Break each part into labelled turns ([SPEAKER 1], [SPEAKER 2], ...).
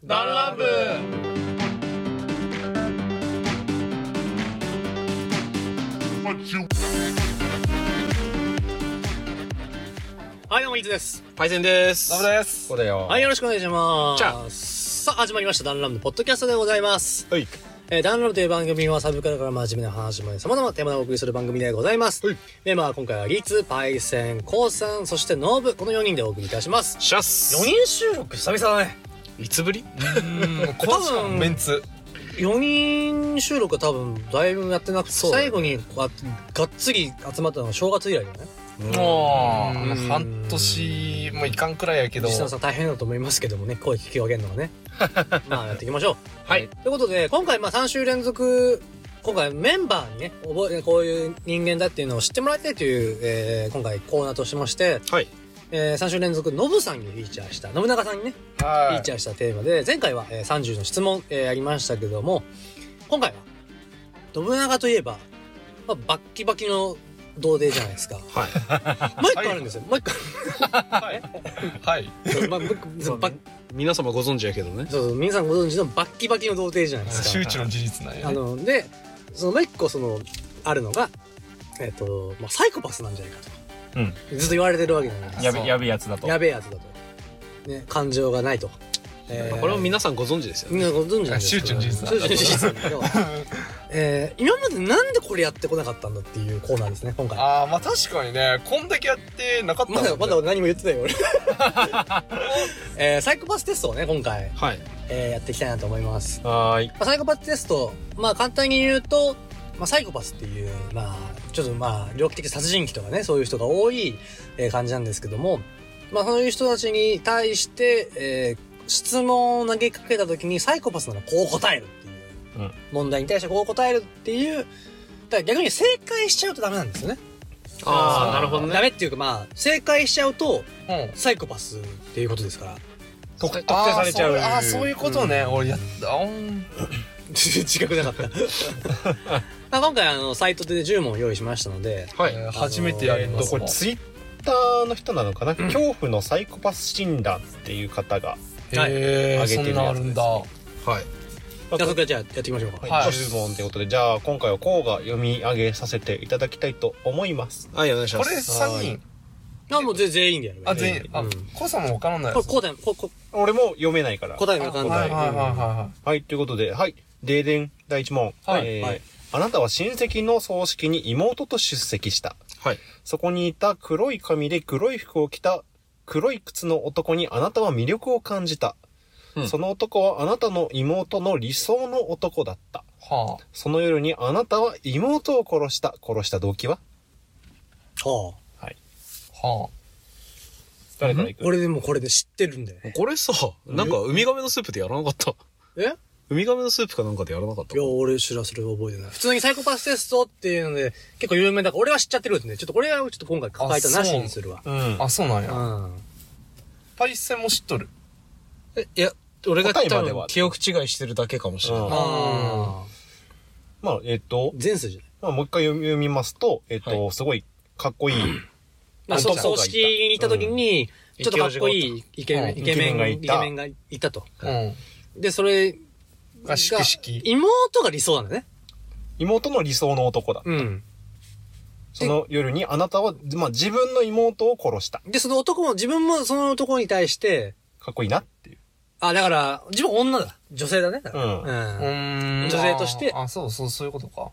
[SPEAKER 1] ダンランブはい、どうも、いつです。
[SPEAKER 2] パイセンです。
[SPEAKER 1] ダブです。
[SPEAKER 2] そうだよ。
[SPEAKER 1] はい、よろしくお願いしま
[SPEAKER 2] じゃあ
[SPEAKER 1] す。さあ、始まりました。ダンランブポッドキャストでございます。
[SPEAKER 2] はい。
[SPEAKER 1] ダンランブという番組はサブカルから真面目な話まで様々なテーマでお送りする番組でございます。
[SPEAKER 2] はい。
[SPEAKER 1] メンバーは今回はリツ、パイセン、コウさん、そしてノブ、この4人でお送りいたします。
[SPEAKER 2] シャス。
[SPEAKER 1] 4人収録久々だね。
[SPEAKER 2] いつぶり？
[SPEAKER 1] 多分
[SPEAKER 3] メンツ
[SPEAKER 1] 4人収録は多分だいぶやってなくて、最後にがっつり集まったのが正月以来だね。
[SPEAKER 3] もう半年もいかんくらいやけど、
[SPEAKER 1] リスナーさん大変だと思いますけどもね、声聞き分けるのがねまあやっていきましょう。
[SPEAKER 2] はい。
[SPEAKER 1] ということで今回3週連続、今回メンバーにねこういう人間だっていうのを知ってもらいたいという、今回コーナーとしまして、
[SPEAKER 2] はい。
[SPEAKER 1] 3週連続ノブさんにフィーチャーした、信長さんにねフィーチャーしたテーマで、前回は、30の質問、やりましたけども、今回は信長といえば、バッキバキの童貞じゃないですか。
[SPEAKER 2] はい。
[SPEAKER 1] もう一個あるんですよ。もう一個。
[SPEAKER 3] はいはい。
[SPEAKER 2] 皆様ご存知やけどね。
[SPEAKER 1] そう、皆さんご存知のバッキバキの童貞じゃないですか。
[SPEAKER 3] 周知の事実なんやね。
[SPEAKER 1] で、そのもう一個あるのが、サイコパスなんじゃないかと。ずっと言われてるわけじゃないですか。
[SPEAKER 3] やべえやつだと。
[SPEAKER 1] やべえやつだと。ね、感情がないと。
[SPEAKER 2] これも皆さんご存知ですよね。
[SPEAKER 1] みんなご存知なんです
[SPEAKER 3] 周知の事実
[SPEAKER 1] 周知の事実なんだけど、今までなんでこれやってこなかったんだっていうコーナーですね、今回。
[SPEAKER 3] ああ、まあ確かにね、こんだけやってなかったもんね。
[SPEAKER 1] まだ何も言ってないよ、俺。サイコパステストをね、今回、
[SPEAKER 2] はい。
[SPEAKER 1] やっていきたいなと思います。
[SPEAKER 2] はーい。
[SPEAKER 1] サイコパステスト、簡単に言うと、サイコパスっていう、ちょっと猟奇的殺人鬼とかね、そういう人が多い、感じなんですけども、そういう人たちに対して、質問を投げかけたときにサイコパスならこう答えるっていう、問題に対してこう答えるっていう、だから逆に正解しちゃうとダメなんですよね。
[SPEAKER 2] ああ、なるほどね。
[SPEAKER 1] ダメっていうか正解しちゃうと、サイコパスっていうことですから。
[SPEAKER 2] 特定されちゃう。
[SPEAKER 3] ああ、そういうことね。俺やった。
[SPEAKER 1] 自覚なかった。今回サイトで10問用意しましたので、
[SPEAKER 2] はい。
[SPEAKER 3] 初めてやります。
[SPEAKER 4] これツイッターの人なのかな、恐怖のサイコパス診断っていう方が
[SPEAKER 3] へえ、
[SPEAKER 4] 上げてるやつですね。
[SPEAKER 3] そんなあるんだ。
[SPEAKER 2] はい。
[SPEAKER 1] じゃあやっていきましょうか。
[SPEAKER 3] はい。
[SPEAKER 4] 10問ということで、じゃあ今回はこうが読み上げさせていただきたいと思います。
[SPEAKER 2] はい、お願いします。
[SPEAKER 3] これ3人。
[SPEAKER 1] もう全員でやる。
[SPEAKER 3] あ、全員。あ、コウさんもわからないやつ。
[SPEAKER 1] これ
[SPEAKER 4] 俺も読めないから。
[SPEAKER 1] 答えがわかんない。
[SPEAKER 4] はい、ということで、はい。ででん、第1問。あなたは親戚の葬式に妹と出席した。
[SPEAKER 2] はい。
[SPEAKER 4] そこにいた黒い髪で黒い服を着た黒い靴の男にあなたは魅力を感じた。その男はあなたの妹の理想の男だった。その夜にあなたは妹を殺した。殺した動機は？はい。誰から行く？
[SPEAKER 1] 俺でもこれで知ってるんだよね。
[SPEAKER 2] これさ、なんかウミガメのスープでやらなかった？ウミガメのスープかなんかでやらなかった？
[SPEAKER 1] いや、俺すらそれ覚えてない。普通にサイコパステストっていうので、結構有名だから、俺は知っちゃってるんで、ちょっとこれはちょっと今回抱えたなしにするわ。
[SPEAKER 3] あ、そうなんや。パイセンも知っとる？
[SPEAKER 2] いや、俺が
[SPEAKER 4] 答えまでは
[SPEAKER 2] 記憶違いしてるだけかもしれない。
[SPEAKER 1] 前世じゃ
[SPEAKER 4] もう一回読みますと、すごいかっこいい。
[SPEAKER 1] 葬式に行った時に、ちょっとかっこいいイケメンがいたと。で、それが、妹が理想なんだね。
[SPEAKER 4] 妹の理想の男だ。その夜にあなたは、自分の妹を殺した。
[SPEAKER 1] で、その男も、自分もその男に対して、
[SPEAKER 4] かっこいいなっていう。
[SPEAKER 1] だから、自分女だ。女性だね。女性として。
[SPEAKER 3] そういうことか。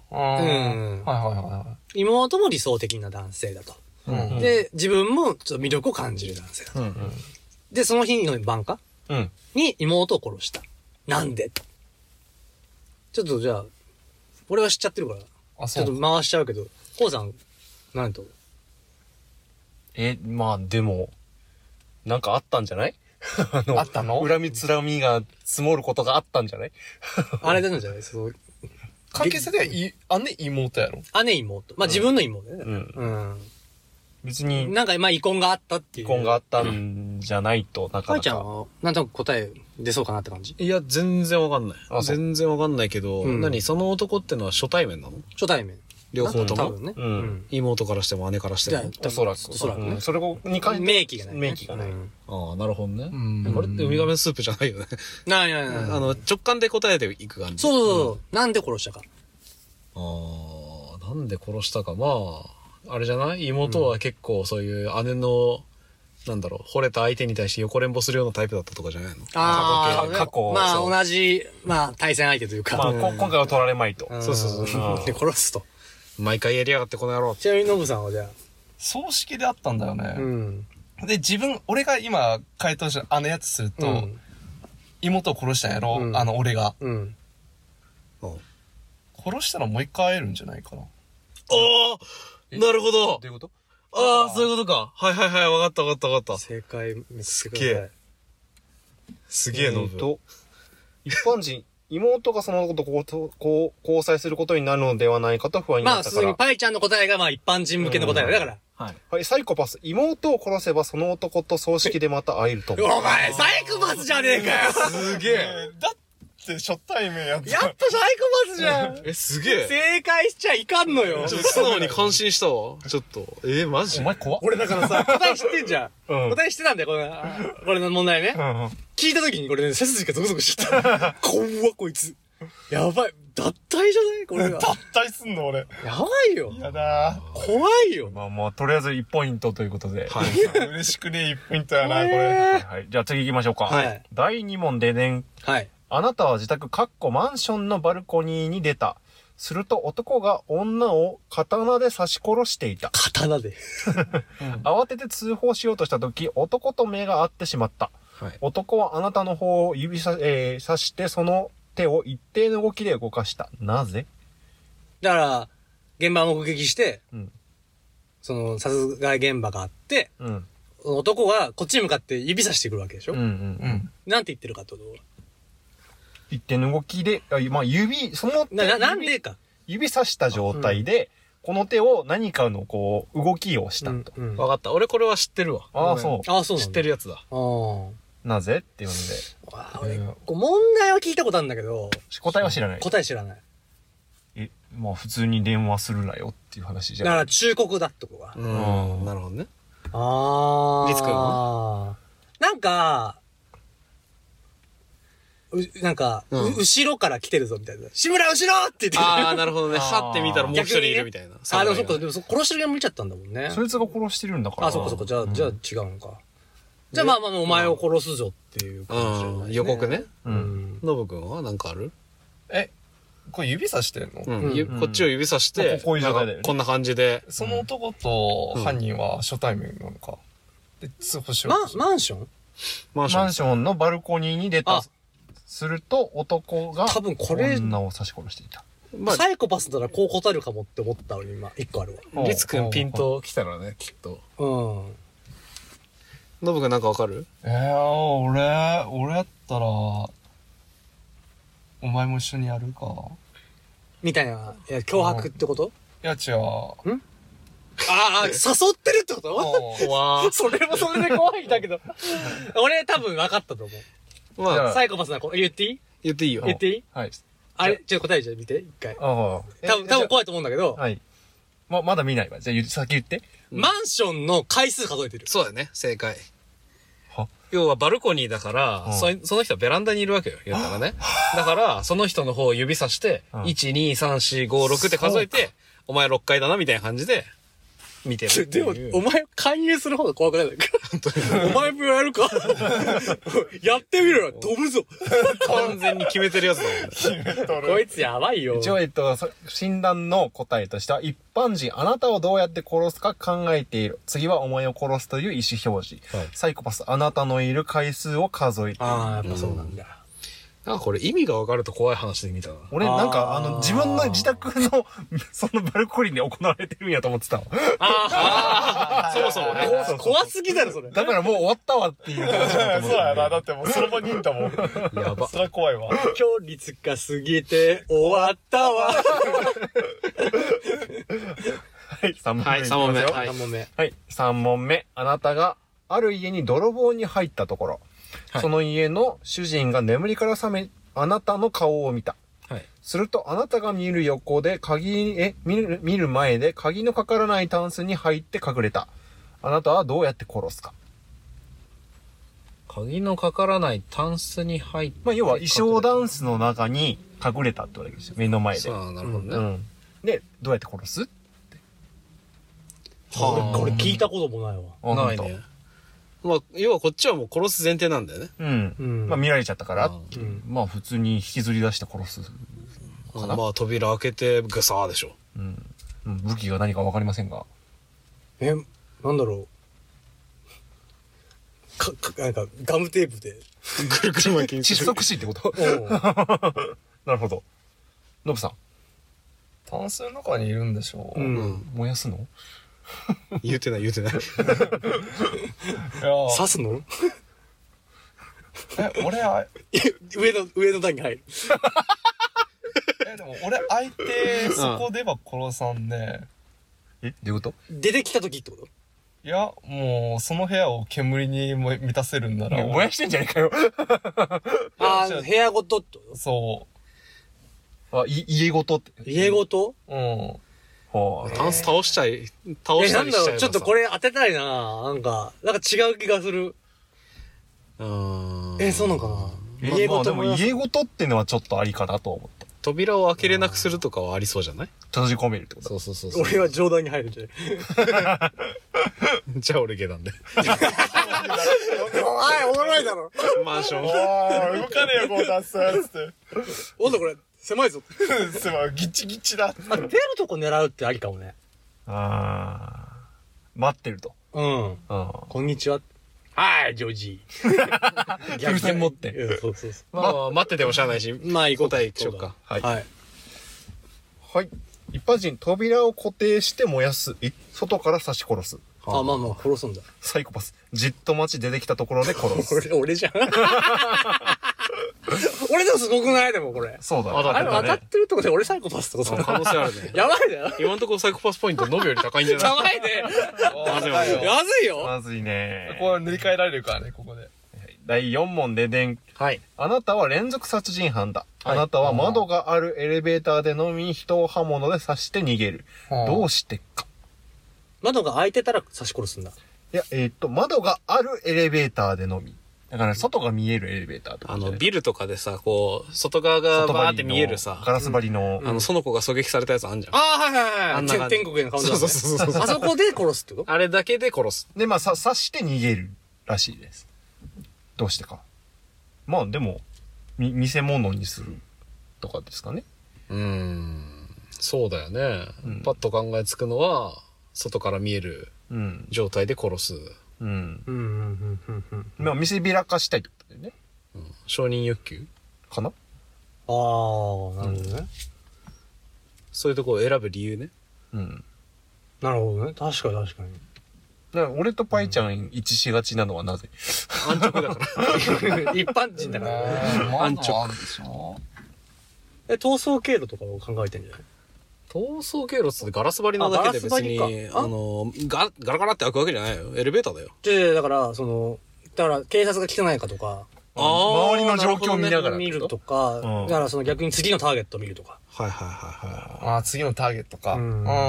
[SPEAKER 1] 妹も理想的な男性だと。で、自分もちょっと魅力を感じる男性だと。で、その日の晩かに妹を殺した。なんで？ちょっとじゃあ、俺は知っちゃってるから、ちょっと回しちゃうけど、コウさん、なんと？
[SPEAKER 4] でも、なんかあったんじゃない？
[SPEAKER 3] あったの？
[SPEAKER 4] 恨みつらみが積もることがあったんじゃない？
[SPEAKER 1] あれなんじゃない
[SPEAKER 3] 関係性では姉妹やろ？
[SPEAKER 1] 姉妹。自分の妹ね。
[SPEAKER 4] 別に。
[SPEAKER 1] なんか、遺恨があったっていう。
[SPEAKER 4] 遺恨があったんじゃないと、なかなか。
[SPEAKER 1] かいちゃんは、なんとなく答え出そうかなって感じ？
[SPEAKER 2] いや、全然わかんない。全然わかんないけど、その男ってのは初対面なの？
[SPEAKER 1] 初対面。
[SPEAKER 2] 両方とも。
[SPEAKER 1] 多分ね。
[SPEAKER 2] 妹からしても姉からしても。
[SPEAKER 4] おそらく。
[SPEAKER 1] ね。
[SPEAKER 4] それに関して。
[SPEAKER 1] 明記がない。
[SPEAKER 4] 明記がない。
[SPEAKER 2] ああ、なるほどね。これってウミガメのスープじゃないよね。
[SPEAKER 1] ない。
[SPEAKER 2] 直感で答えていく感じ。
[SPEAKER 1] そう。なんで殺したか。
[SPEAKER 2] ああ、なんで殺したか。まあ、あれじゃない？妹は結構そういう姉の、なんだろう、惚れた相手に対して横連棒するようなタイプだったとかじゃないの？
[SPEAKER 1] ああ、
[SPEAKER 4] 過去。
[SPEAKER 1] まあ同じ、対戦相手というか。
[SPEAKER 4] まあ今回は取られまいと。
[SPEAKER 1] そう。で、殺すと。
[SPEAKER 2] 毎回やりやがってこの野郎。
[SPEAKER 1] ちなみにノブさんはじゃあ。
[SPEAKER 3] 葬式であったんだよね。で、俺が今回答者、やつすると、妹を殺したんやろ、俺が。殺したらもう一回会えるんじゃないかな。
[SPEAKER 2] ああ、なるほど。
[SPEAKER 4] どういうこと？
[SPEAKER 2] ああ、そういうことか。はい、わかった。
[SPEAKER 1] 正解見つけて
[SPEAKER 2] ください。すげえノブ。
[SPEAKER 4] 一般人、妹がそのこと交際することになるのではないかと不安になったから。
[SPEAKER 1] 普通にパイちゃんの答えが一般人向けの答えだから。
[SPEAKER 4] はい、サイコパス。妹を殺せばその男と葬式でまた会えると。
[SPEAKER 1] お前、サイコパスじゃねえかよ。
[SPEAKER 2] すげえ。
[SPEAKER 3] だって初対面やった。
[SPEAKER 1] やっぱサイコパスじゃん。
[SPEAKER 2] すげえ。
[SPEAKER 1] 正解しちゃいかんのよ。
[SPEAKER 2] ちょっと素直に感心したわ。ちょっと。マジ？
[SPEAKER 3] お前怖っ。
[SPEAKER 1] 俺だからさ、答え知ってんじゃん。答え知ってたんだよ、これの問題ね。聞いた時にこれね、背筋がゾクゾクしちゃった。怖っ、こいつ。やばい。脱退じゃないこれが。
[SPEAKER 3] 脱退すんの俺。
[SPEAKER 1] やばいよ。
[SPEAKER 3] やだ
[SPEAKER 1] ー。怖いよ。
[SPEAKER 4] まあ、とりあえず1ポイントということで。
[SPEAKER 3] はい。嬉しくね、1ポイントやな、これ。
[SPEAKER 4] はい。じゃあ次行きましょうか。
[SPEAKER 1] はい。
[SPEAKER 4] 第2問でね。
[SPEAKER 1] はい。
[SPEAKER 4] あなたは自宅マンションのバルコニーに出た。すると男が女を刀で刺し殺していた。
[SPEAKER 1] 刀で。
[SPEAKER 4] 慌てて通報しようとした時、男と目が合ってしまった。はい、男はあなたの方を指さしてその手を一定の動きで動かした。なぜ？
[SPEAKER 1] だから、現場を目撃して、その殺害現場があって、男がこっちに向かって指さしてくるわけでしょ？なんて言ってるかってことは？
[SPEAKER 4] 一定の動きで、まあその手
[SPEAKER 1] なんでか。
[SPEAKER 4] 指さした状態で、この手を何かの動きをしたと。
[SPEAKER 2] わかった。俺これは知ってるわ。
[SPEAKER 4] ああ、そう。
[SPEAKER 2] 知ってるやつだ。
[SPEAKER 4] なぜっていうの
[SPEAKER 1] で。俺、問題は聞いたことあるんだけど。
[SPEAKER 4] 答えは知らない。
[SPEAKER 1] 答え知らない。
[SPEAKER 4] まあ普通に電話するなよっていう話じゃん。
[SPEAKER 1] だから忠告だってことか。
[SPEAKER 2] なるほどね。
[SPEAKER 1] リ
[SPEAKER 2] ツくんは
[SPEAKER 1] 後ろから来てるぞみたいな。志村後ろって言って。
[SPEAKER 2] ああ、なるほどね。はって見たらもう一人いるみたいな。
[SPEAKER 1] でもそっか、殺してる側見ちゃったんだもんね。
[SPEAKER 4] そいつが殺してるんだから。
[SPEAKER 1] あ、そっか。じゃあ違うのか。じゃあまあお前を殺すぞっていう感じ。
[SPEAKER 2] 予告ね。ノブくんはなんかある？
[SPEAKER 3] これ指さしてんの？
[SPEAKER 2] こっちを指さして、こんな感じで。
[SPEAKER 3] その男と犯人は初対面なのか。で、通報しよう。
[SPEAKER 1] マンション？
[SPEAKER 4] マンションのバルコニーに出た。すると男が
[SPEAKER 1] 多分これ
[SPEAKER 4] 女を刺し殺していた。
[SPEAKER 1] サイコパスならこう答えるかもって思ったのに今一個あるわ。
[SPEAKER 2] リツくんピント来たらね、きっと。ノブくんなんかわかる？
[SPEAKER 3] 俺やったら、お前も一緒にやるか。
[SPEAKER 1] みたいな、脅迫ってこと？
[SPEAKER 3] いや違う。
[SPEAKER 1] 誘ってるってこと？怖それもそれで怖いんだけど。俺多分分かったと思う。サイコパスな子、言っていい？
[SPEAKER 2] 言っていいよ。
[SPEAKER 1] 言っていい？
[SPEAKER 4] はい。
[SPEAKER 1] あれ、ちょっと答え見て、一回。
[SPEAKER 4] 多
[SPEAKER 1] 分怖いと思うんだけど。
[SPEAKER 4] はい。まだ見ないわ。じゃあ先言って。
[SPEAKER 1] マンションの回数数えてる。
[SPEAKER 2] そうだね、正解。要はバルコニーだから、その人はベランダにいるわけよ、言ったらね。だから、その人の方を指さして、1、2、3、4、5、6って数えて、お前6回だな、みたいな感じで、見てる。
[SPEAKER 1] でも、お前勧誘する方が怖くないのかお前もやるかやってみろよ飛ぶぞ
[SPEAKER 2] 完全に決めてるやつだもんね。
[SPEAKER 1] こいつやばいよ。
[SPEAKER 4] 一応、診断の答えとしては、一般人、あなたをどうやって殺すか考えている。次はお前を殺すという意思表示。サイコパス、あなたのいる回数を数えている。
[SPEAKER 1] やっぱそうなんだ。
[SPEAKER 2] なんかこれ意味が分かると怖い話で見たな。
[SPEAKER 4] 俺なんか自分の自宅のそのバルコニーで行われてるんやと思ってたの。
[SPEAKER 2] そもそもね。
[SPEAKER 1] 怖すぎだろそれ。
[SPEAKER 4] だからもう終わったわっていう話だと思う。
[SPEAKER 3] そうやな。だってもうその場にいたもん。
[SPEAKER 2] やば。
[SPEAKER 3] それは怖いわ。
[SPEAKER 1] 今日率が過ぎて終わったわ。はい、
[SPEAKER 4] 3問目。
[SPEAKER 1] 3問目。
[SPEAKER 4] はい、3問目。あなたがある家に泥棒に入ったところ。その家の主人が眠りから覚め、あなたの顔を見た。 するとあなたが見る横で見る前で鍵のかからないタンスに入って隠れた。あなたはどうやって殺すか。
[SPEAKER 2] 鍵のかからないタンスに入って。
[SPEAKER 4] まあ、要は衣装ダンスの中に隠れたってわけですよ。目の前で。
[SPEAKER 2] ああ、なるほどね。
[SPEAKER 4] うん。で、どうやって殺す？
[SPEAKER 1] これ聞いたこともないわ。
[SPEAKER 2] ないね。まあ、要はこっちはもう殺す前提なんだよね。
[SPEAKER 4] うん。まあ見られちゃったから、まあ普通に引きずり出して殺すかな。
[SPEAKER 2] まあ扉開けてグサーでしょ。
[SPEAKER 4] 武器が何かわかりませんが。
[SPEAKER 1] なんだろう。なんかガムテープで。
[SPEAKER 2] ぐるぐる巻きに
[SPEAKER 4] 窒息死ってことなるほど。ノブさん。
[SPEAKER 3] タンスの中にいるんでしょ。
[SPEAKER 4] 燃やすの？
[SPEAKER 2] 言うてない。
[SPEAKER 3] いや
[SPEAKER 1] 刺すの？
[SPEAKER 3] 俺
[SPEAKER 1] 上の段に入る。
[SPEAKER 3] でも俺相手そこでは殺さんね。
[SPEAKER 4] どういうこと？
[SPEAKER 1] 出てきた時ってこと？
[SPEAKER 3] いや、もうその部屋を煙に満たせるんなら。
[SPEAKER 4] 燃やしてんじゃねえかよ。
[SPEAKER 1] 部屋ごとってこと？
[SPEAKER 3] そう。
[SPEAKER 4] 家ごとって。
[SPEAKER 1] 家ごと？
[SPEAKER 2] タンス倒したりしたらさ。
[SPEAKER 1] ちょっとこれ当てたいな。なんか違う気がする。そうなのかな。
[SPEAKER 4] 家ごと。でも家ごとってのはちょっとありかなと思った。
[SPEAKER 2] 扉を開けれなくするとかはありそうじゃない？
[SPEAKER 4] 閉じ込めるってこと？
[SPEAKER 2] そう。
[SPEAKER 1] 俺は上段に入るんじゃない？
[SPEAKER 2] じゃあ俺下段で。
[SPEAKER 1] おもろいだろ。
[SPEAKER 2] マンション。
[SPEAKER 3] 動かねえよ、こう出すやつって。
[SPEAKER 1] おんだこれ、狭いぞ。
[SPEAKER 3] 狭い、ギチギチだ。
[SPEAKER 1] 出るとこ狙うってありかもね。
[SPEAKER 4] 待ってると。
[SPEAKER 1] こんにちは。はい、ジョージ。
[SPEAKER 4] 風船持って。
[SPEAKER 1] そう。
[SPEAKER 2] まあ、待っててもしゃあないし。まあ、答えいきましょうか。
[SPEAKER 4] はい。一般人、扉を固定して燃やす。外から刺し殺す。
[SPEAKER 1] まあ、殺すんだ。
[SPEAKER 4] サイコパス。じっと待ち出てきたところで殺す。
[SPEAKER 1] 俺じゃん。俺でもすごくないでもこれ。
[SPEAKER 4] そうだ
[SPEAKER 1] ね。当たってるってことで俺サイコパスってこと？
[SPEAKER 2] 可能性あるね。
[SPEAKER 1] やばいだよ。
[SPEAKER 2] 今んところサイコパスポイントノブより高いんじゃない？
[SPEAKER 1] やばいね。まずいよ。
[SPEAKER 4] まずいね。
[SPEAKER 3] これ塗り替えられるからね、ここで。
[SPEAKER 4] 第4問ででん。
[SPEAKER 2] はい。
[SPEAKER 4] あなたは連続殺人犯だ。あなたは窓があるエレベーターでのみ人を刃物で刺して逃げる。どうしてか。
[SPEAKER 1] 窓が開いてたら刺し殺すんだ。
[SPEAKER 4] いや、窓があるエレベーターでのみ。だから外が見えるエレベーターとか。
[SPEAKER 2] ビルとかでさ、こう、外側がバーって見えるさ。
[SPEAKER 4] ガラス張りの。
[SPEAKER 2] その子が狙撃されたやつあんじゃん。
[SPEAKER 1] はい。天国への顔だ。そう。あそこで殺すってこと？
[SPEAKER 2] あれだけで殺す。
[SPEAKER 4] で、まあ、刺して逃げるらしいです。どうしてか。まあ、でも、見せ物にするとかですかね。
[SPEAKER 2] そうだよね。パッと考えつくのは、外から見える状態で殺す。
[SPEAKER 4] まあ、見せびらかしたいってことだよね。
[SPEAKER 2] 承認欲求
[SPEAKER 4] かな？
[SPEAKER 1] なるほどね。
[SPEAKER 2] そういうとこを選ぶ理由ね。
[SPEAKER 1] なるほどね。確かに。
[SPEAKER 4] だから俺とパイちゃん一致しがちなのはなぜ？
[SPEAKER 2] 安直だから。
[SPEAKER 1] 一般人だからね。
[SPEAKER 3] 安直でしょ。
[SPEAKER 1] 逃走経路とかを考えてんじゃない？
[SPEAKER 2] 逃走経路ってガラス張りなだけで別に、ガラガラって開くわけじゃないよ。エレベーターだよ。
[SPEAKER 1] だから警察が来てないかとか、
[SPEAKER 4] 周りの状況を見ながら
[SPEAKER 1] 見るとか、だから逆に次のターゲットを見るとか。
[SPEAKER 3] 次のターゲットか。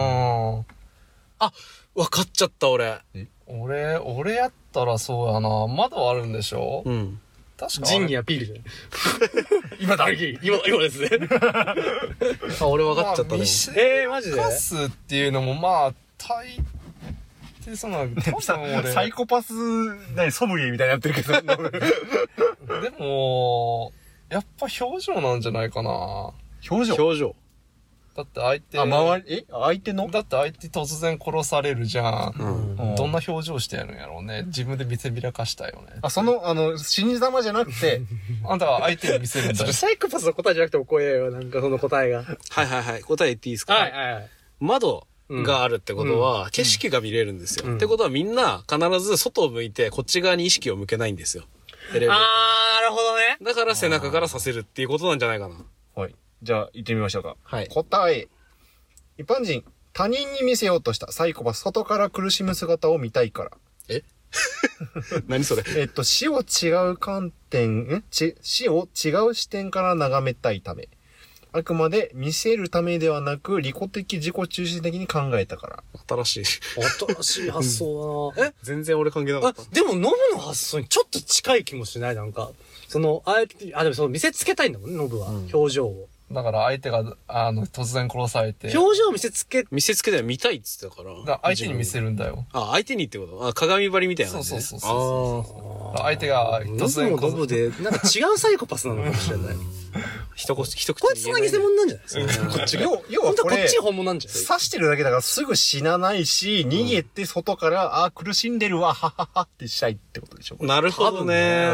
[SPEAKER 2] わかっちゃった俺。
[SPEAKER 3] 俺やったらそうやな。窓あるんでしょ？確か
[SPEAKER 1] 仁義アピールじゃない？今ですね。
[SPEAKER 2] 俺分かっちゃったね。
[SPEAKER 1] マジで？
[SPEAKER 3] カスっていうのもまあ、大抵そうなの。
[SPEAKER 4] サイコパス、ソムリエみたいになってるけど。
[SPEAKER 3] でも、やっぱ表情なんじゃないかな。
[SPEAKER 4] 表情
[SPEAKER 3] だって相手。
[SPEAKER 4] 相手の？
[SPEAKER 3] だって相手突然殺されるじゃん。どんな表情してやるんやろうね。自分で見せびらかしたよね。
[SPEAKER 4] 死に様じゃなくて、
[SPEAKER 3] あんたは相手に見せるんだよ。
[SPEAKER 1] サイコパスの答えじゃなくても怖えよ。なんかその答えが。
[SPEAKER 2] はい。答え言っていいですか？はい。窓があるってことは、景色が見れるんですよ。ってことはみんな必ず外を向いてこっち側に意識を向けないんですよ。
[SPEAKER 1] なるほどね。
[SPEAKER 2] だから背中から刺せるっていうことなんじゃないかな。
[SPEAKER 4] はい。じゃあ、行ってみましょうか。
[SPEAKER 2] はい。
[SPEAKER 4] 答え。一般人、他人に見せようとしたサイコパス、外から苦しむ姿を見たいから。
[SPEAKER 2] 何それ？
[SPEAKER 4] 死を違う視点から眺めたいため。 あくまで見せるためではなく、利己的自己中心的に考えたから。
[SPEAKER 2] 新し
[SPEAKER 1] い発想だな。
[SPEAKER 2] 全然俺関係なかった。
[SPEAKER 1] でもノブの発想にちょっと近い気もしないなんか。でも見せつけたいんだもんね、ノブは。表情を。
[SPEAKER 3] だから相手が、突然殺されて。
[SPEAKER 1] 表情を見せつけ
[SPEAKER 2] たら見たいっつってたから。
[SPEAKER 3] 相手に見せるんだよ。
[SPEAKER 2] 相手にってこと鏡張りみたいな、ね。
[SPEAKER 3] そう。相手が
[SPEAKER 1] 突然ノブで、なんか違うサイコパスなのかもしれない。
[SPEAKER 2] 一口
[SPEAKER 1] こいつが偽物なんじゃないですか、こっちが。要はこっちが本物なんじゃない
[SPEAKER 4] 刺してるだけだからすぐ死なないし、逃げて外から、苦しんでるわ、はははってしたいってことでしょ。
[SPEAKER 2] なるほどね。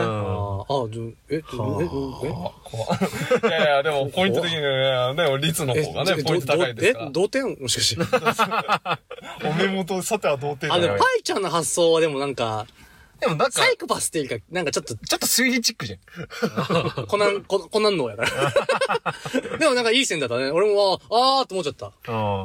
[SPEAKER 3] いや、でもポイント的にね、率の方がね、ポイント高いですから。
[SPEAKER 1] 同点もしかして。
[SPEAKER 3] お目元、さては同点だよ。
[SPEAKER 1] でもパイちゃんの発想はでもなんか、
[SPEAKER 4] でもなんか、
[SPEAKER 1] サイコパスっていうか、なんかちょっと
[SPEAKER 4] 推理チックじゃん。
[SPEAKER 1] コナン脳やから。でもなんかいい線だったね。俺も、と思っちゃった。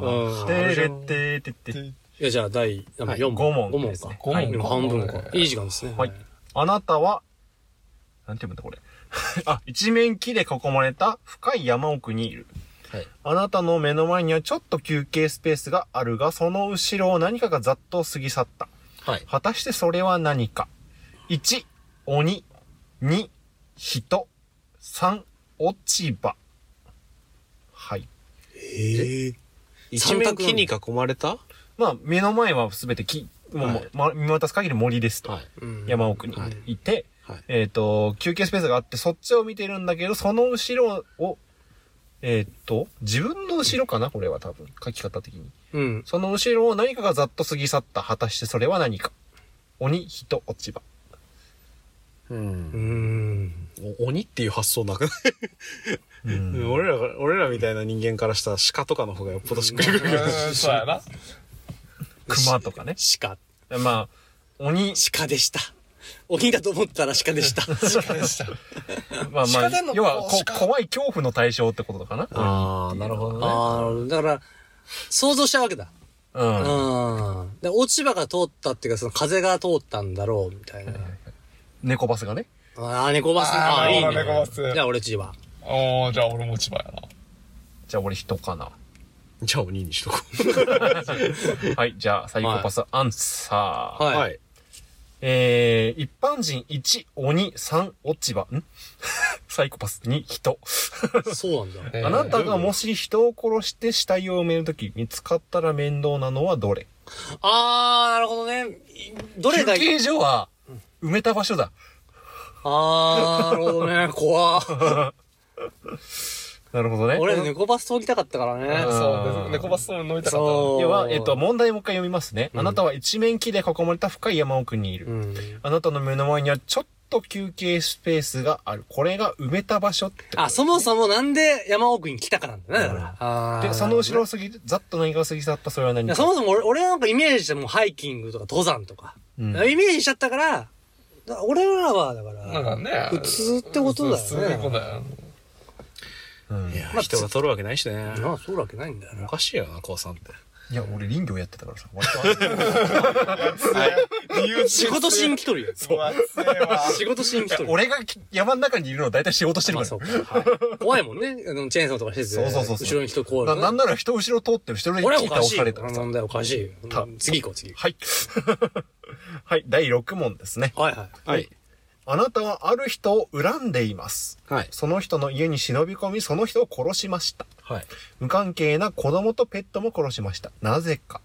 [SPEAKER 1] いや、じゃあ第4問。5問か。5問半分か。いい時間ですね。
[SPEAKER 4] はい。あなたは、なんて読むんだこれ。一面木で囲まれた深い山奥にいる。はい。あなたの目の前にはちょっと休憩スペースがあるが、その後ろを何かがざっと過ぎ去った。はい。果たしてそれは何か。1、鬼。2、人。3、落ち葉。はい。
[SPEAKER 2] 一面木に囲まれた？
[SPEAKER 4] まあ、目の前はすべて木、見渡す限り森ですと。はい。山奥にいて、はい、休憩スペースがあって、そっちを見てるんだけど、その後ろを、自分の後ろかなこれは多分、書き方的に。うん。その後ろを何かがざっと過ぎ去った。果たしてそれは何か。鬼、人、落ち葉。
[SPEAKER 2] 鬼っていう発想なくない俺らみたいな人間からしたら鹿とかの方がよっぽどしっくりくるけど。
[SPEAKER 3] そうやな。
[SPEAKER 4] 熊とかね。
[SPEAKER 1] 鹿。
[SPEAKER 4] まあ、鬼。
[SPEAKER 1] 鹿でした。鬼だと思ったら鹿でした。
[SPEAKER 3] 鹿でした。
[SPEAKER 4] まあ、要は怖い恐怖の対象ってことかな。
[SPEAKER 2] なるほど
[SPEAKER 1] ね。だから、想像したわけだ。で、落ち葉が通ったっていうか、その風が通ったんだろう、みたいな。
[SPEAKER 4] 猫バスがね。
[SPEAKER 1] 猫バス。いいね。
[SPEAKER 3] 猫バス。
[SPEAKER 1] じゃあ俺千葉。
[SPEAKER 3] じゃあ俺も千葉やな。
[SPEAKER 4] じゃあ俺人かな。
[SPEAKER 2] じゃあ鬼にしとこ
[SPEAKER 4] う。はい、じゃあサイコパスアンサー。はい。一般人1、鬼3、落ち葉。サイコパス2、人。
[SPEAKER 1] そうなんだ。
[SPEAKER 4] あなたがもし人を殺して死体を埋めるとき、見つかったら面倒なのはどれ？
[SPEAKER 1] なるほどね。どれが
[SPEAKER 4] 休憩所は埋めた場所だ。
[SPEAKER 1] なるほどね。怖
[SPEAKER 4] なるほどね。
[SPEAKER 1] 俺猫バス通りたかったからね。
[SPEAKER 3] そう、猫バス乗りたかった。
[SPEAKER 4] 要は、問題もう一回読みますね。あなたは一面木で囲まれた深い山奥にいる。あなたの目の前にはちょっと休憩スペースがある。これが埋めた場所って。
[SPEAKER 1] そもそもなんで山奥に来たかなんだね。だか
[SPEAKER 4] ら。で、その後ろをざっと何か過ぎ去った、それは何か。
[SPEAKER 1] そもそも俺なんかイメージしてもハイキングとか登山とか。イメージしちゃったから、俺らは、だから、
[SPEAKER 3] なんかね、
[SPEAKER 1] 普通ってことだよね。普通ってことだよ。
[SPEAKER 2] いや、人が取るわけないしね。
[SPEAKER 1] 取るわけないんだよな。
[SPEAKER 2] おかしいよな、高3って。
[SPEAKER 4] いや、俺林業やってたからさ。
[SPEAKER 1] 仕事しに来とるよ。そう。仕事しに来とる。
[SPEAKER 4] 俺が山の中にいるのは大体仕事してるから。
[SPEAKER 1] 怖いもんね。チェーンソーとかしてて。そう。後ろに人こう。
[SPEAKER 4] なんなら人後ろ通ってる人で木倒された。
[SPEAKER 1] なんだよ、おかしい。次行こう、次。
[SPEAKER 4] はい。はい、第6問ですね。
[SPEAKER 2] はい。
[SPEAKER 4] あなたはある人を恨んでいます。はい。その人の家に忍び込み、その人を殺しました。はい。無関係な子供とペットも殺しました。なぜか。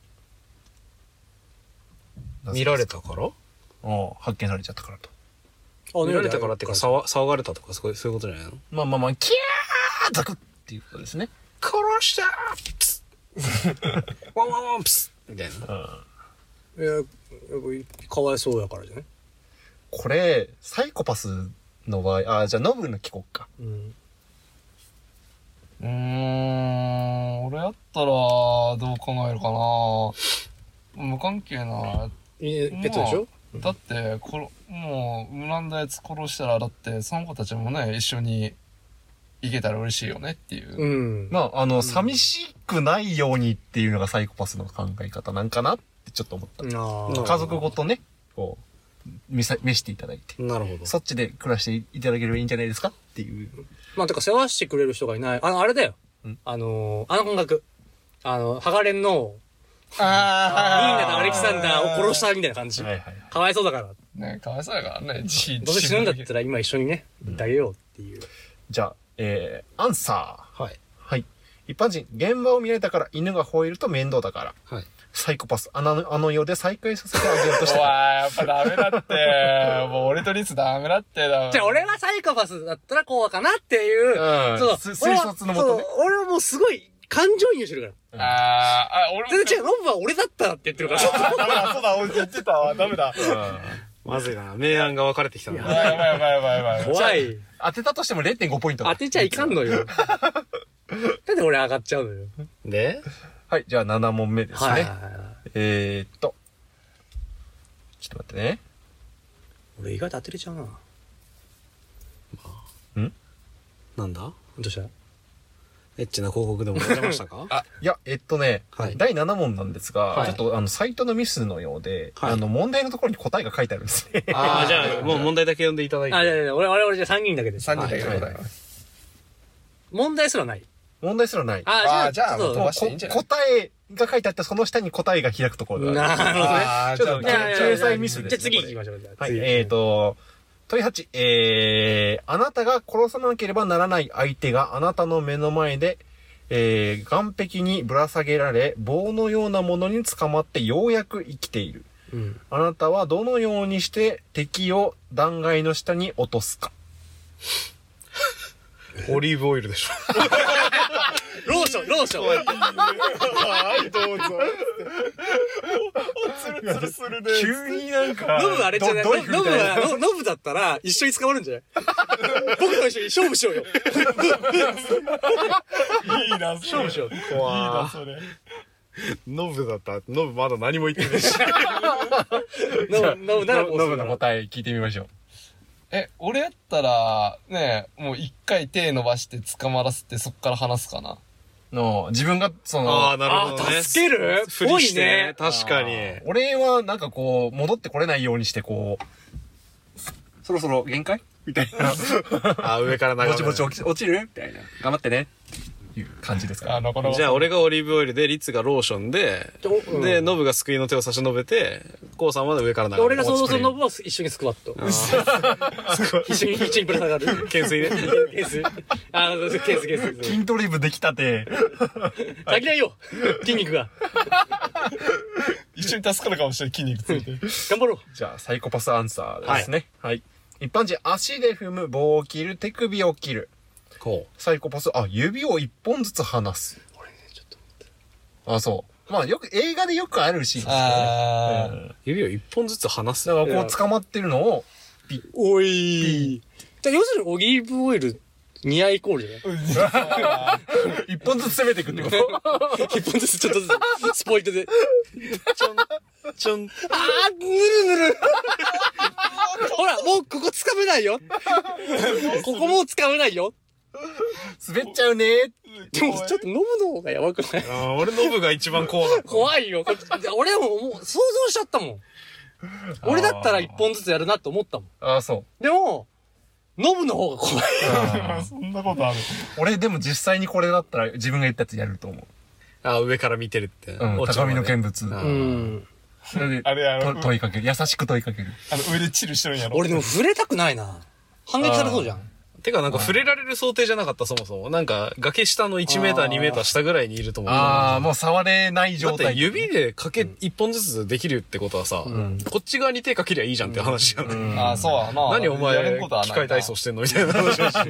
[SPEAKER 2] 見られたから？
[SPEAKER 4] 発見されちゃったからと。
[SPEAKER 2] 見られたからっていうか、騒がれたとか、そういうことじゃないの？
[SPEAKER 4] まあ、キャーザクっていうことですね。
[SPEAKER 2] 殺したープスワンワンワンプスみたいな。
[SPEAKER 1] かわいそうやからじゃね。
[SPEAKER 4] これ、サイコパスの場合、じゃあノブの聞こっか。
[SPEAKER 3] 俺やったら、どう考えるかな。無関係な。
[SPEAKER 1] ペットでしょ？
[SPEAKER 3] だって、もう、恨んだやつ殺したら、だって、その子たちもね、一緒に行けたら嬉しいよねっていう。
[SPEAKER 4] まあ、寂しくないようにっていうのがサイコパスの考え方なんかなってちょっと思った。家族ごとね、こう。
[SPEAKER 3] 召していただいて。
[SPEAKER 2] なるほど。
[SPEAKER 3] そっちで暮らしていただければいいんじゃないですかっていう。
[SPEAKER 1] まあ、てか世話してくれる人がいない。あれだよ。あの音楽。ハガレンの、ミーナとアレキサンダーを殺したみたいな感じ。はいはい。かわいそうだから。
[SPEAKER 3] ね、かわいそうだからね。
[SPEAKER 1] どうせ死ぬんだったら今一緒にね、行ってあげようっていう。
[SPEAKER 4] じゃあ、アンサー。
[SPEAKER 2] はい。
[SPEAKER 4] はい。一般人、現場を見られたから犬が吠えると面倒だから。
[SPEAKER 2] はい。
[SPEAKER 4] サイコパス、あの世で再会させてあげようとした。
[SPEAKER 3] うわー、やっぱダメだって。もう俺とリツダメだってだ。
[SPEAKER 1] じゃあ俺はサイコパスだったらこうかなっていう。
[SPEAKER 4] そう。推察のもとね。
[SPEAKER 1] 俺はもうすごい感情移入してるから。
[SPEAKER 3] 俺も。
[SPEAKER 1] 全然違う、ノブは俺だったらって言ってるから。
[SPEAKER 4] ダメだ、そうだ、俺言ってたわ、ダメだ。
[SPEAKER 2] まずいな。明暗が分かれてきたな。
[SPEAKER 3] やばい。
[SPEAKER 1] 怖い。
[SPEAKER 3] 当てたとしても 0.5 ポイント。
[SPEAKER 1] 当てちゃいかんのよ。なんで俺上がっちゃうのよ。
[SPEAKER 2] で
[SPEAKER 4] はい、じゃあ7問目ですね。ちょっと待ってね。
[SPEAKER 1] 俺意外と当てれちゃうな。
[SPEAKER 2] なんだ
[SPEAKER 1] どうした
[SPEAKER 2] エッチな広告でもございましたか
[SPEAKER 4] いや、
[SPEAKER 2] はい
[SPEAKER 4] 第7問なんですが、
[SPEAKER 1] はい
[SPEAKER 4] ちょっとサイトのミスのようで、
[SPEAKER 2] はい
[SPEAKER 4] 問題のところに答えが書いてあるんですね。
[SPEAKER 2] じゃあ、もう問題だけ読んでいただいて。
[SPEAKER 1] 俺じゃあ3人だけです。
[SPEAKER 3] 3人だけでございます。
[SPEAKER 1] 問題すらない。
[SPEAKER 4] 問題すらない。
[SPEAKER 3] じゃあ、飛ばしていいんじゃない？
[SPEAKER 4] 答えが書いてあって、その下に答えが開くところがある。
[SPEAKER 1] なるほどね。
[SPEAKER 4] ちょっと掲載ミスです。
[SPEAKER 1] じゃあ次行きましょう。
[SPEAKER 4] はい、問い8、あなたが殺さなければならない相手があなたの目の前で、岸壁にぶら下げられ、棒のようなものに捕まってようやく生きている。あなたはどのようにして敵を断崖の下に落とすか？
[SPEAKER 2] オリーブオイルでしょ。
[SPEAKER 1] ローション。
[SPEAKER 4] はい、どうぞ。
[SPEAKER 3] ツルするね。
[SPEAKER 4] 急になんか。
[SPEAKER 1] ノブあれじゃない。ノブだったら一緒に捕まるんじゃない？僕と一緒に勝負しようよ。
[SPEAKER 3] いいな、
[SPEAKER 1] 勝負しよう。
[SPEAKER 3] いいな、それ。
[SPEAKER 2] ノブだった。ノブまだ何も言ってないし。
[SPEAKER 1] ノブならこうす
[SPEAKER 4] ノブ
[SPEAKER 1] るから。
[SPEAKER 4] の答え聞いてみましょう。
[SPEAKER 3] 俺やったら、ね、もう一回手伸ばして捕まらせてそっから話すかな。
[SPEAKER 4] 自分が、
[SPEAKER 2] なるほどね。
[SPEAKER 1] 助ける
[SPEAKER 2] ふりしてね。確かに。
[SPEAKER 4] 俺はなんかこう、戻ってこれないようにしてこう、そろそろ限界みたいな。
[SPEAKER 2] 上から眺める。
[SPEAKER 4] ぼちぼち落ちるみたいな。頑張ってね。いう感じですか。
[SPEAKER 2] じゃあ俺がオリーブオイルで、リツがローションで、で、ノブが救いの手を差し伸べて、コウさんまで上から眺める。
[SPEAKER 1] 俺が想像するノブは一緒にスクワット。一緒にぶら下がる。
[SPEAKER 2] 懸垂ね。
[SPEAKER 1] 懸垂。懸垂。
[SPEAKER 4] 筋トレ部できたて。
[SPEAKER 1] 足りないよ筋肉が。
[SPEAKER 3] 一緒に助かるかもしれない、筋肉ついて。
[SPEAKER 1] 頑張ろう。
[SPEAKER 4] じゃあ、サイコパスアンサーですね。はい。一般人、足で踏む、棒を切る、手首を切る。サイコパス、指を一本ずつ離す。
[SPEAKER 1] 俺ね、ちょっと待って。
[SPEAKER 4] そう。まあ、映画でよくあるシーンですね。
[SPEAKER 2] 指を一本ずつ離す。
[SPEAKER 4] だからこう捕まってるのを、
[SPEAKER 1] おい。じゃあ、要するにオリーブオイル、似合いイコールじゃない？
[SPEAKER 4] 一本ずつ攻めていくってこと
[SPEAKER 1] 一本ずつちょっとずつ、スポイトで。
[SPEAKER 2] ちょん。
[SPEAKER 1] ぬるほら、もうここ掴めないよ。ここもう掴めないよ。
[SPEAKER 4] 滑っちゃうね。
[SPEAKER 1] でもちょっとノブの方がやばくない？
[SPEAKER 2] 俺ノブが一番怖かった。
[SPEAKER 1] 怖いよ。俺もう想像しちゃったもん。俺だったら一本ずつやるなって思ったもん。
[SPEAKER 4] そう。
[SPEAKER 1] でも、ノブの方が怖い。
[SPEAKER 3] そんなことある。
[SPEAKER 4] 俺でも実際にこれだったら自分が言ったやつやると思う。
[SPEAKER 2] 上から見てるって。
[SPEAKER 4] 高みの見物。
[SPEAKER 3] あれ
[SPEAKER 4] 問いかける。優しく問いかける。
[SPEAKER 3] 上でチルしてるんやろ。
[SPEAKER 1] 俺でも触れたくないな。反撃されそうじゃん。
[SPEAKER 2] てかなんか触れられる想定じゃなかった、そもそも。なんか崖下の1メーター2メーター下ぐらいにいると思う。
[SPEAKER 4] もう触れない状態。
[SPEAKER 2] だって指で一本ずつできるってことはさ、こっち側に手かけりゃいいじゃんって話じゃん。
[SPEAKER 3] そうやな。
[SPEAKER 2] 何お前、機械体操してんのみたいな話をして。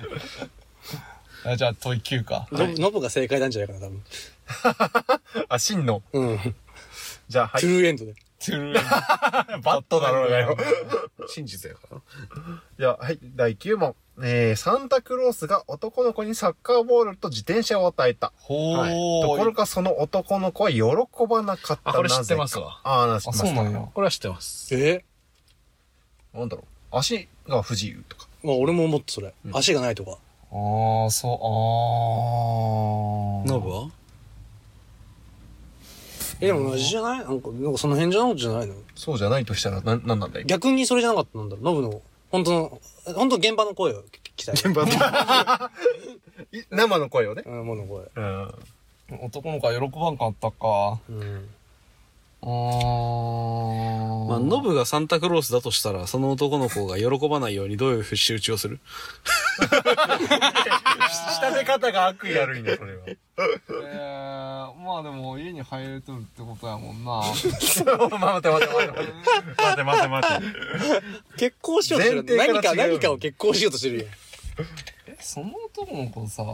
[SPEAKER 3] じゃあ問い9か。
[SPEAKER 1] ノブが正解なんじゃないかな、多分。
[SPEAKER 4] 真の。じゃあ、
[SPEAKER 1] トゥルーエンドで。
[SPEAKER 4] バットだろうがよ。
[SPEAKER 2] 真実やから。
[SPEAKER 4] じゃあ、はい、第9問。サンタクロースが男の子にサッカーボールと自転車を与えた。ところがその男の子は喜ばなかった。
[SPEAKER 2] これ知ってますわ。
[SPEAKER 4] 知ってます。
[SPEAKER 3] そうなんや。
[SPEAKER 2] これは知ってます。
[SPEAKER 4] なんだろう。足が不自由とか。
[SPEAKER 1] まあ俺も思ってそれ。足がないとか。
[SPEAKER 2] ノブは
[SPEAKER 1] でも同じじゃないなんかその辺じゃないじゃないの
[SPEAKER 4] そうじゃないとしたら、なんなんだい
[SPEAKER 1] 逆にそれじゃなかったんだろう。ノブの、本当現場の声を聞きたい。
[SPEAKER 4] 現場の生の声をね。
[SPEAKER 1] 生の声。
[SPEAKER 3] 男の子は喜ばんかったか。
[SPEAKER 2] まあ、ノブがサンタクロースだとしたら、その男の子が喜ばないようにどういう仕打ちをする？
[SPEAKER 4] 仕立て方が悪意悪いね、それ
[SPEAKER 3] は。まあでも家に入れとるってことやもんな。
[SPEAKER 4] 待て。
[SPEAKER 1] 結婚しようとしてる。何かを結婚しようとしてるやん。
[SPEAKER 3] その男の子さ、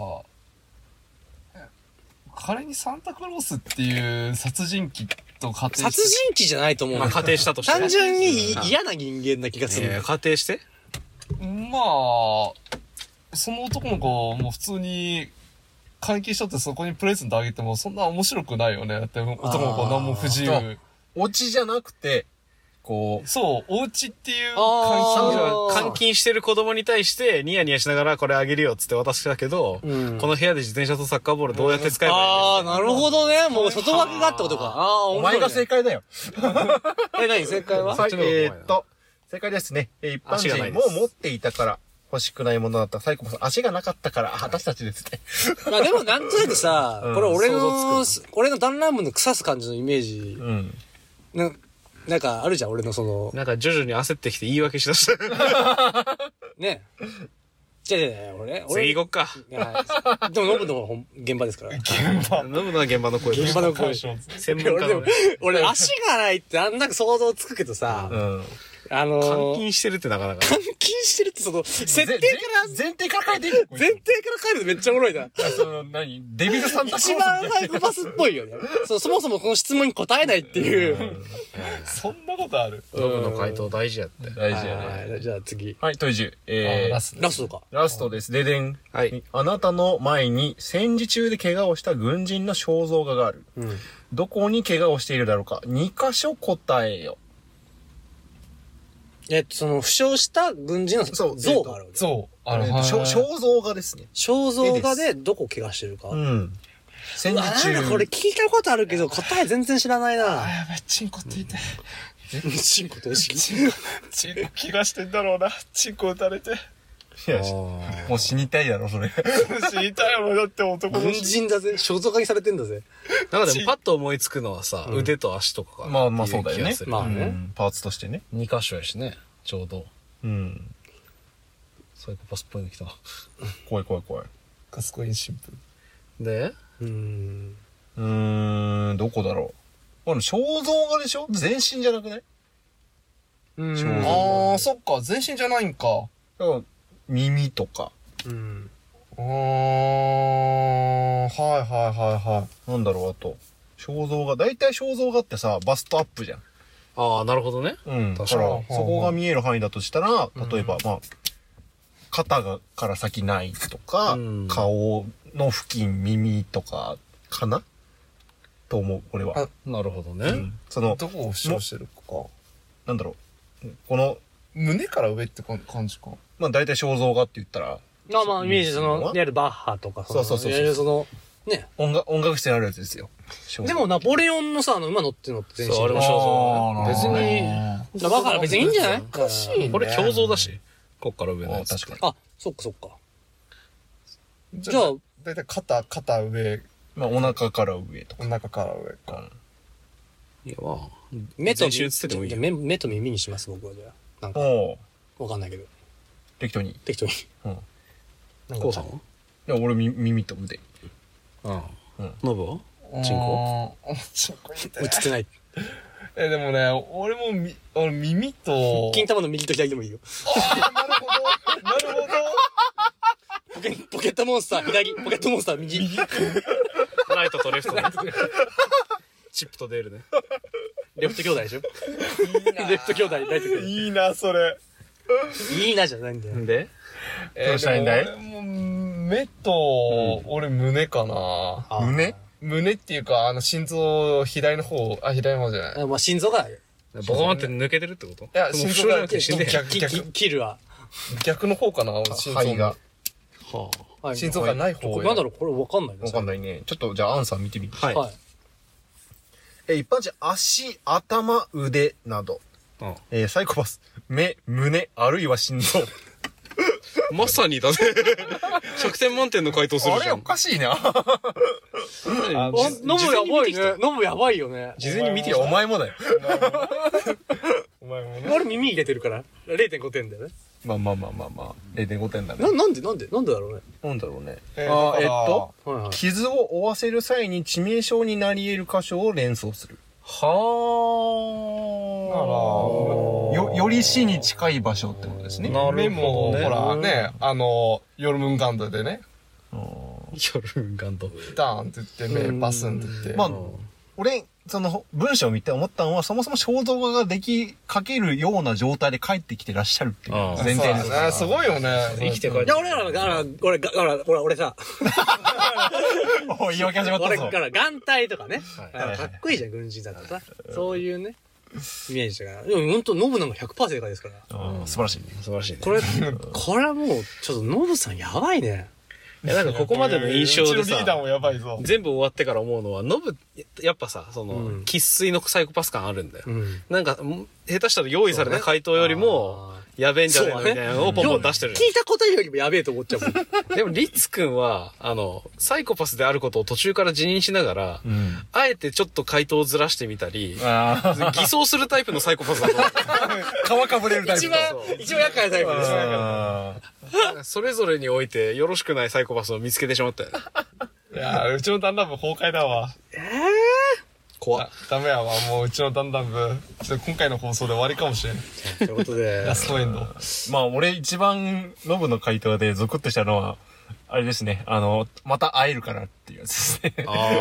[SPEAKER 3] 仮にサンタクロースっていう殺人鬼と仮定して。
[SPEAKER 1] 殺人鬼じゃないと思う。
[SPEAKER 2] まあ仮定したとして、ね。
[SPEAKER 1] 単純に嫌な人間な気がする。
[SPEAKER 2] 仮定して？
[SPEAKER 3] まあ、その男の子も普通に監禁しとってそこにプレゼントあげてもそんな面白くないよね。だって男の子何も不自由。
[SPEAKER 4] オチじゃなくて、こう。
[SPEAKER 3] そう、お家っていう
[SPEAKER 2] 監禁してる子供に対してニヤニヤしながらこれあげるよっつって渡したけど、この部屋で自転車とサッカーボールどうやって使えばいいの？
[SPEAKER 1] なるほどね。もう外枠があったことか。
[SPEAKER 4] お前が正解だよ。
[SPEAKER 1] 何正解は？
[SPEAKER 4] 正解ですね。一般人も持っていたから欲しくないものだった。サイコパス足がなかったから私たちですね。
[SPEAKER 1] まあでもなんとなくさ、これ俺の弾丸部の腐す感じのイメージ。なんかあるじゃん、俺のその。
[SPEAKER 2] なんか徐々に焦ってきて言い訳しだした。
[SPEAKER 1] ね。じゃあ俺
[SPEAKER 2] 次行こっか。
[SPEAKER 1] でもノブの現場ですから。
[SPEAKER 2] ノブの現場の声。
[SPEAKER 1] 現場の声。
[SPEAKER 2] 専門家の。
[SPEAKER 1] 俺足がないってなんとなく想像つくけどさ。
[SPEAKER 2] 監禁してるってなかなか。
[SPEAKER 1] 監禁してるってその、設定から
[SPEAKER 4] 前提から変えてる。
[SPEAKER 1] 前提から変えるのめっちゃおもろいな。
[SPEAKER 4] デビルサンタクロース
[SPEAKER 1] 一番サイコパスっぽいよね。そもそもこの質問に答えないっていう。
[SPEAKER 3] そんなことある？
[SPEAKER 2] ノブの回答大事やって。
[SPEAKER 4] 大事やね。
[SPEAKER 1] じゃあ次。
[SPEAKER 4] はい、問い10。
[SPEAKER 1] ラストか。
[SPEAKER 4] ラストです。ででん。
[SPEAKER 2] はい。
[SPEAKER 4] あなたの前に戦時中で怪我をした軍人の肖像画がある。どこに怪我をしているだろうか。2箇所答えよ。
[SPEAKER 1] その負傷した軍人の像があるわけ。
[SPEAKER 3] 像。
[SPEAKER 4] 肖像画ですね。
[SPEAKER 1] 肖像画でどこ怪我してるか。戦時中。なんかこれ聞いたことあるけど答え全然知らないな。
[SPEAKER 3] やばい、チンコって言って。
[SPEAKER 1] チンコと意識。
[SPEAKER 3] チンコ怪我してんだろうな。チンコ打たれて。
[SPEAKER 4] いや、もう死にたいだろ、それ。
[SPEAKER 3] 死にたいよ、だって男の
[SPEAKER 1] 軍人だぜ。肖像画にされてんだぜ。
[SPEAKER 2] なんかでもパッと思いつくのはさ、腕と足とかかな。
[SPEAKER 4] まあそうだよね。
[SPEAKER 1] まあね。
[SPEAKER 4] パーツとしてね。
[SPEAKER 2] 2箇所やしね、ちょうど。サイコパスっぽいの来た。
[SPEAKER 4] 怖い。
[SPEAKER 3] かすこいシンプ
[SPEAKER 2] ル。で
[SPEAKER 4] どこだろう。肖像画でしょ？全身じゃなくない？
[SPEAKER 3] そっか、全身じゃないんか。
[SPEAKER 4] 耳とか。
[SPEAKER 3] はい。
[SPEAKER 4] なんだろう、あと。肖像画。だいたい肖像画ってさ、バストアップじゃん。
[SPEAKER 2] ああ、なるほどね。
[SPEAKER 4] だから、そこが見える範囲だとしたら、例えば、まあ、肩から先ないとか、顔の付近、耳とか、かなと思う、俺は。
[SPEAKER 2] なるほどね。
[SPEAKER 3] どこを負傷してるか。
[SPEAKER 4] なんだろう。この、
[SPEAKER 3] 胸から上って感じか。
[SPEAKER 4] まあ、だいたい肖像画って言ったら。
[SPEAKER 1] まあ、イメージ、いわゆるバッハとか、
[SPEAKER 4] そう。
[SPEAKER 1] ね。
[SPEAKER 4] 音楽室にあるやつですよ。
[SPEAKER 1] でも、ナポレオンのさ、馬乗ってるのって全身。
[SPEAKER 2] そう、あれも肖像画。別に、
[SPEAKER 1] だから別にいいんじゃない？
[SPEAKER 3] おかしいね。
[SPEAKER 2] これ胸像だし。こっから上のやつ。
[SPEAKER 4] 確かに。
[SPEAKER 1] そっか。
[SPEAKER 3] じゃあ、だいたい肩上。
[SPEAKER 4] まあ、お腹から上とか。
[SPEAKER 3] お腹から上か。
[SPEAKER 2] いや、まあ、
[SPEAKER 1] 目と耳にします、僕はじゃあ。なんか、わかんないけど。
[SPEAKER 4] 適当に。
[SPEAKER 2] こうさんは？
[SPEAKER 4] いや、俺耳と腕。
[SPEAKER 2] ノブは？チンコ？
[SPEAKER 3] チンコ
[SPEAKER 1] 映ってない。
[SPEAKER 3] でもね、俺も耳と。
[SPEAKER 1] 金玉の右と左でもいいよ。
[SPEAKER 3] なるほど。
[SPEAKER 1] ポケットモンスター左、ポケットモンスター右。
[SPEAKER 2] ライトとレフトね。チップとデールね。
[SPEAKER 1] レフト兄弟でしょ？レフト兄弟、ライト兄弟。
[SPEAKER 3] いいな、それ。
[SPEAKER 1] いいなじゃないんだよ。
[SPEAKER 2] で
[SPEAKER 4] どうしたいんだい？
[SPEAKER 3] 俺も目と、俺胸かな。胸っていうか、心臓、左の方じゃない。
[SPEAKER 1] まあ、心臓が、
[SPEAKER 2] ボコーンって抜けてるってこと？い
[SPEAKER 3] や、心臓が
[SPEAKER 2] 死んで
[SPEAKER 3] 逆。
[SPEAKER 1] キルは。
[SPEAKER 3] 逆の方かな、
[SPEAKER 4] 心臓が。
[SPEAKER 3] 心臓がない方。
[SPEAKER 1] なんだろう、これわかんないね。
[SPEAKER 4] わかんないね。ちょっと、じゃあ、アンさん見てみて。
[SPEAKER 2] はい。
[SPEAKER 4] 一般人、足、頭、腕など。サイコパス、目、胸、あるいは心臓。
[SPEAKER 2] まさにだね。100点満点の回答するじゃん。
[SPEAKER 4] あれおかしいな。
[SPEAKER 1] ノブやばいね。ノブやばいよね。
[SPEAKER 2] 事前に見て
[SPEAKER 4] お前もだよ。
[SPEAKER 3] お前もね。
[SPEAKER 1] 俺耳入れてるから。0.5 点だよね。
[SPEAKER 4] まあ。0.5 点だね。
[SPEAKER 1] なんでだろうね。
[SPEAKER 4] なんだろうね。
[SPEAKER 1] はいはい、
[SPEAKER 4] 傷を負わせる際に致命傷になり得る箇所を連想する。はあ。より死に近い場所ってことですね。
[SPEAKER 3] 目も、ほらね、ヨルムンガンドでね。
[SPEAKER 2] ヨルムンガンド。
[SPEAKER 3] ダーンって言って、目バスンって言って。
[SPEAKER 4] まあ、俺、その文章を見て思ったのは、そもそも肖像画ができかけるような状態で帰ってきてらっしゃるっていう前提です
[SPEAKER 3] ね。すごいよね。
[SPEAKER 2] 生きて帰って。
[SPEAKER 1] いや、俺さ、
[SPEAKER 4] 言い訳始まったぞ。
[SPEAKER 1] 俺から眼帯とかね。かっこいいじゃん、軍人だからさ。そういうね、イメージが。でも本当ノブなんか 100% 正解ですから。
[SPEAKER 4] 素晴らしいね。
[SPEAKER 2] 素晴らしいね。
[SPEAKER 1] これはもう、ちょっとノブさんやばいね。
[SPEAKER 2] なんかここまでの印象でさ、
[SPEAKER 3] リーダーもやばいぞ。
[SPEAKER 2] 全部終わってから思うのは、ノブ、やっぱさ、その、生粋のサイコパス感あるんだよ。なんか、下手したら用意された回答よりも、やべえんじゃねえのみたいなのをポンポン出してる。
[SPEAKER 1] 聞いたことよりもやべえと思っちゃうもん。
[SPEAKER 2] でも、リツくんは、サイコパスであることを途中から自認しながら、あえてちょっと回答をずらしてみたり、偽装するタイプのサイコパスだと思う。
[SPEAKER 4] 皮かぶれるタイプ。
[SPEAKER 1] 一番厄介なタイプです。
[SPEAKER 2] それぞれにおいてよろしくないサイコパスを見つけてしまったよね。
[SPEAKER 3] いやうちの旦那部崩壊だわ。
[SPEAKER 2] 怖っ。
[SPEAKER 3] ダメやわ。もううちの旦那部、ちょっと今回の放送で終わりかもしれん。
[SPEAKER 1] ということで。
[SPEAKER 3] ラストエンド。
[SPEAKER 4] まあ、俺一番ノブの回答でゾクッとしたのは、あれですね。また会えるからっていうやつですね。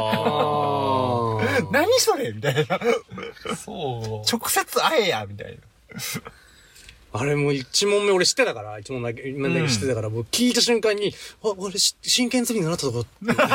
[SPEAKER 4] 何それみたいな。
[SPEAKER 3] そう。
[SPEAKER 4] 直接会えやみたいな。
[SPEAKER 1] あれもう1問目俺知ってたから、1問だけ知ってたから、もう聞いた瞬間に、俺真剣釣りに習ったとこ。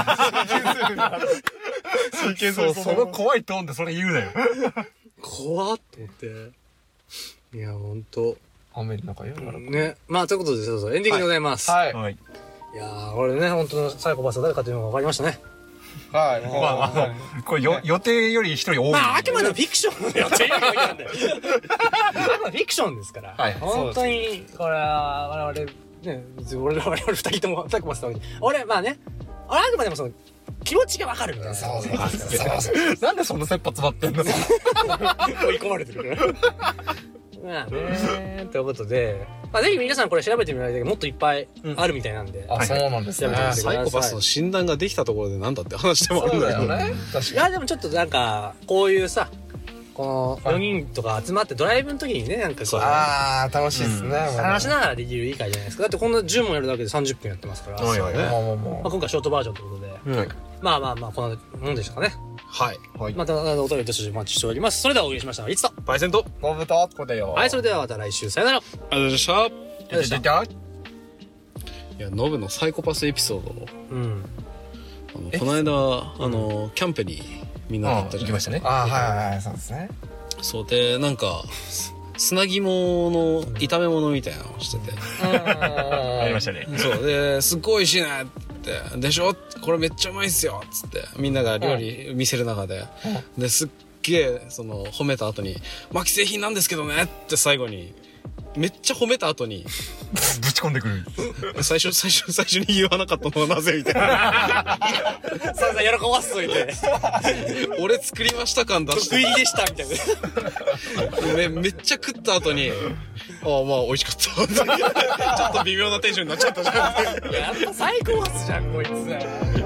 [SPEAKER 4] 真剣釣りその怖いトーンでそれ言うなよ。
[SPEAKER 1] 怖っと思って。いや、ほんと。
[SPEAKER 3] 雨の中よ。
[SPEAKER 1] ね。まあ、ということで、そうエンディングでございます。
[SPEAKER 3] はい。
[SPEAKER 1] いやー、これね、本当のサイコパスは誰かというのが分かりましたね。
[SPEAKER 3] はい。
[SPEAKER 4] まあ、これ予定より一人多い。
[SPEAKER 1] まあ、あくまでフィクションの予定より多いなんで。あくまでフィクションですから。本当に、これは、我々、ね、我々二人ともサイコパスだわけで。俺、まあね、俺あくまでもその、気持ちがわかるみたいな。そう。
[SPEAKER 4] なんでそんな切羽詰まってんの？
[SPEAKER 1] 追い込まれてるから。まあね、ということで、まあぜひ皆さんこれ調べてみられてもっといっぱいあるみたいなんで。
[SPEAKER 3] あ、そうなんですね。
[SPEAKER 2] サイコパスの診断ができたところでなんだって話でもあるんだよね。
[SPEAKER 1] いやでもちょっとなんかこういうさ、この4人とか集まってドライブの時にね、なんかこう、
[SPEAKER 3] ああ楽しいですね。
[SPEAKER 1] 話しながらできるいい回じゃないですか。だってこんな10問やるだけで30分やってますから。まあ今回ショートバージョンということで、まあこんなもんでしたかね。
[SPEAKER 2] はい。
[SPEAKER 1] またお便りとしてお待ちしております。それではお送りしました。いつと
[SPEAKER 2] パイセント
[SPEAKER 3] ノブとこだよ。
[SPEAKER 1] はい、それではまた来週さよなら。
[SPEAKER 2] ありがとうございました。いや、ノブのサイコパスエピソードを、この間、キャンプにみんなで行ったじゃん。
[SPEAKER 4] 行きましたね。
[SPEAKER 3] あはいはい、そうですね。
[SPEAKER 2] そうで、なんか、砂肝の炒め物みたいなのをしてて。
[SPEAKER 4] ありましたね。
[SPEAKER 2] そうで、すっごい美味しいねって、でしょこれめっちゃうまいっすよつって、みんなが料理見せる中で、で、すっげえ、褒めた後に、まあ、既製品なんですけどねって最後に、めっちゃ褒めた後に
[SPEAKER 4] ぶち込んでくる。
[SPEAKER 2] 最初に言わなかったのはなぜみたいな。
[SPEAKER 1] さあ喜ばせといて。
[SPEAKER 2] 俺作りました感出して。
[SPEAKER 1] 得意でしたみたいな。
[SPEAKER 2] めっちゃ食った後に、ああまあ美味しかった。ちょっと微妙なテンションになっちゃったじゃん。
[SPEAKER 1] やっぱサイコパスじゃんこいつ。